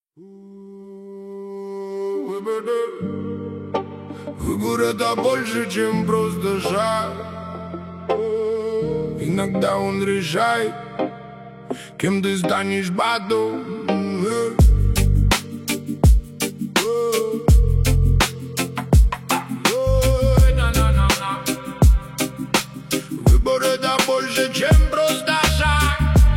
Выбор — это больше, чем просто шаг. Иногда он решает, кем ты станешь потом. Выбор — это больше, чем просто шаг.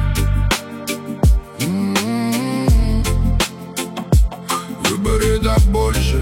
Выбор — это больше.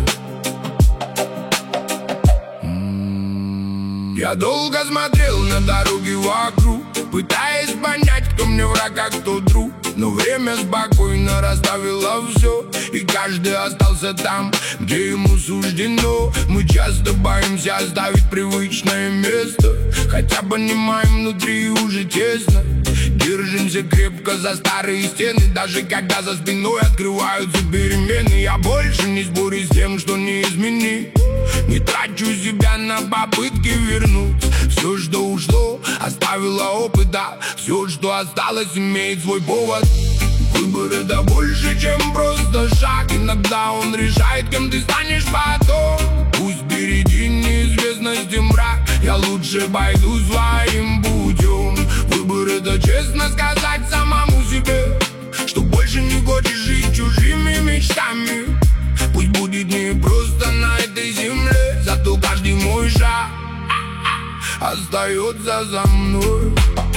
Я долго смотрел на дороги вокруг, пытаясь понять, кто мне враг, а кто друг. Но время спокойно расставило все, и каждый остался там, где ему суждено. Мы часто боимся оставить привычное место, хотя понимаем, внутри уже тесно. Держимся крепко за старые стены, даже когда за спиной открываются перемены. Я больше не спорю с тем, что не изменить. Не трачу себя на попытки вернуть все, что ушло, оставило опыта. Все, что осталось, имеет свой повод. Выбор — это больше, чем просто шаг. Иногда он решает, кем ты станешь потом. Пусть впереди неизвестность и мрак, я лучше пойду своим путем. Выбор — это честно сказать самому себе, что больше не хочешь жить чужими мечтами. Пусть будет не просто на этой земле, зато каждый мой шаг остается за мной.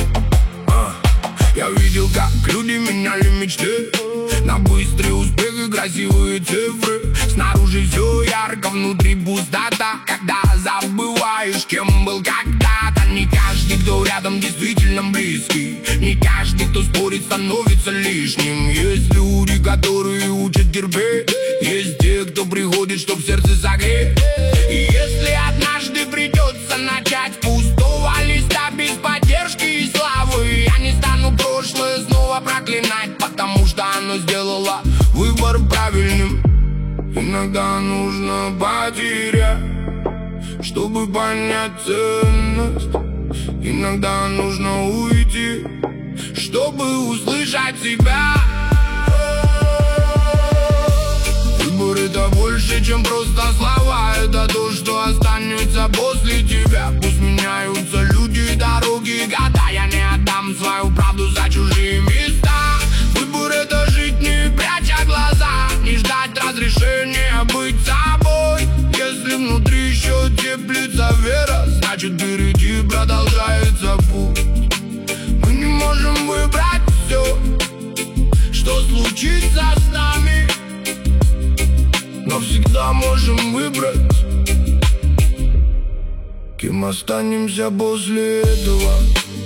Я видел, как люди меняли мечты на быстрый успех и красивые цифры. Снаружи все ярко, внутри пустота, когда забываешь, кем был когда-то. Не каждый, кто рядом, действительно близкий. Не каждый, кто спорит, становится лишним. Есть люди, которые учат терпеть. Есть те, кто приходит, чтоб сердце согреть. И если однажды придется начать с пустого листа, без поддержки и славы, я не стану прошлое снова проклинать, потому что оно сделало выбор правильным. Иногда нужно потерять, чтобы понять ценность. Иногда нужно уйти, чтобы услышать себя. Выбор — это больше, чем просто слова. Это то, что останется после тебя. Пусть меняются люди, дороги, года, я не отдам свою правду за чужие места. Выбор — это жить, не пряча глаза, не ждать разрешения быть собой. Если внутри еще теплится вера, значит впереди продолжается путь. Мы не можем выбрать все, что случится с нами, но всегда можем выбрать, кем останемся после этого.